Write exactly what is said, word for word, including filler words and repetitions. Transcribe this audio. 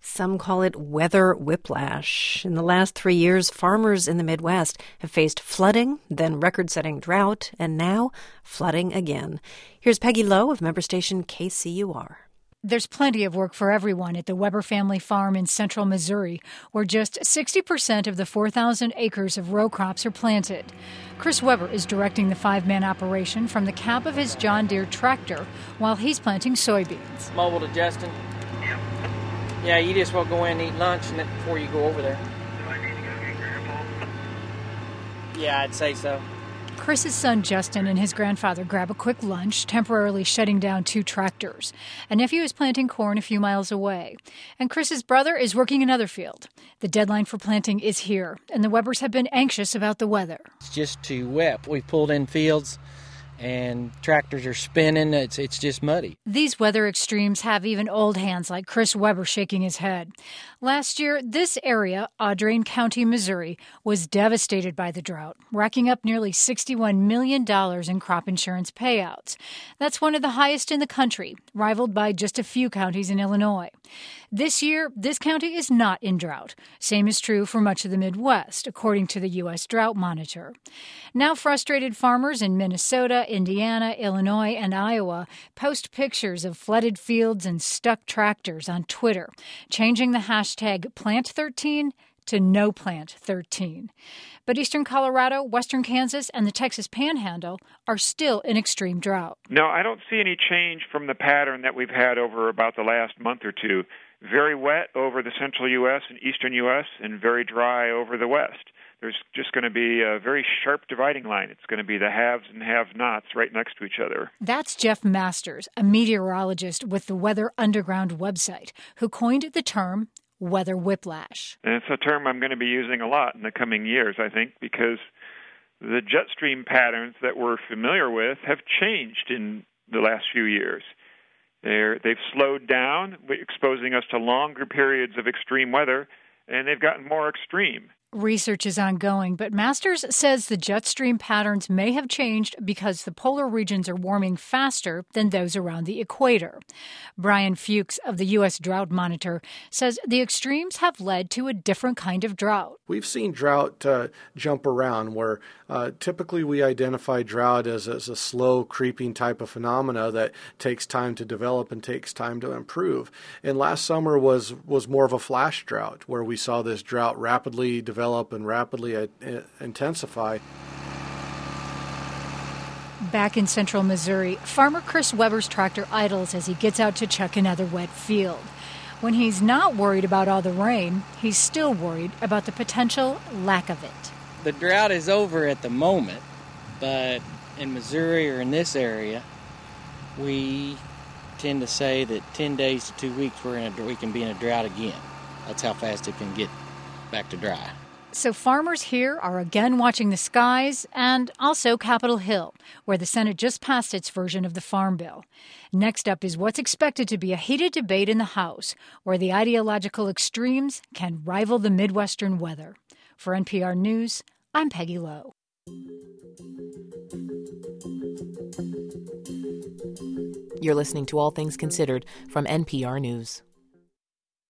Some call it weather whiplash. In the last three years, farmers in the Midwest have faced flooding, then record-setting drought, and now flooding again. Here's Peggy Lowe of member station K C U R. There's plenty of work for everyone at the Weber family farm in central Missouri, where just sixty percent of the four thousand acres of row crops are planted. Chris Weber is directing the five-man operation from the cab of his John Deere tractor while he's planting soybeans. Mobile to Justin? Yep. Yeah, you just want to go in and eat lunch and then before you go over there. Do I need to go get Grandpa? Yeah, I'd say so. Chris's son Justin and his grandfather grab a quick lunch, temporarily shutting down two tractors. A nephew is planting corn a few miles away. And Chris's brother is working another field. The deadline for planting is here, and the Webers have been anxious about the weather. It's just too wet. We've pulled in fields and tractors are spinning. It's it's just muddy. These weather extremes have even old hands like Chris Weber shaking his head. Last year, this area, Audrain County, Missouri, was devastated by the drought, racking up nearly sixty-one million dollars in crop insurance payouts. That's one of the highest in the country, rivaled by just a few counties in Illinois. This year, this county is not in drought. Same is true for much of the Midwest, according to the U S Drought Monitor. Now frustrated farmers in Minnesota, Indiana, Illinois, and Iowa post pictures of flooded fields and stuck tractors on Twitter, changing the hashtag plant thirteen to no plant thirteen. But eastern Colorado, western Kansas, and the Texas Panhandle are still in extreme drought. No, I don't see any change from the pattern that we've had over about the last month or two. Very wet over the central U S and eastern U S and very dry over the west. There's just going to be a very sharp dividing line. It's going to be the haves and have-nots right next to each other. That's Jeff Masters, a meteorologist with the Weather Underground website, who coined the term weather whiplash. And it's a term I'm going to be using a lot in the coming years, I think, because the jet stream patterns that we're familiar with have changed in the last few years. They're, they've slowed down, exposing us to longer periods of extreme weather, and they've gotten more extreme. Research is ongoing, but Masters says the jet stream patterns may have changed because the polar regions are warming faster than those around the equator. Brian Fuchs of the U S Drought Monitor says the extremes have led to a different kind of drought. We've seen drought uh, jump around where uh, typically we identify drought as, as a slow, creeping type of phenomena that takes time to develop and takes time to improve. And last summer was, was more of a flash drought where we saw this drought rapidly develop and rapidly uh, intensify. Back in central Missouri, farmer Chris Weber's tractor idles as he gets out to check another wet field. When he's not worried about all the rain, he's still worried about the potential lack of it. The drought is over at the moment, but in Missouri or in this area, we tend to say that ten days to two weeks we're in a, we can be in a drought again. That's how fast it can get back to dry. So farmers here are again watching the skies and also Capitol Hill, where the Senate just passed its version of the Farm Bill. Next up is what's expected to be a heated debate in the House, where the ideological extremes can rival the Midwestern weather. For N P R News, I'm Peggy Lowe. You're listening to All Things Considered from N P R News.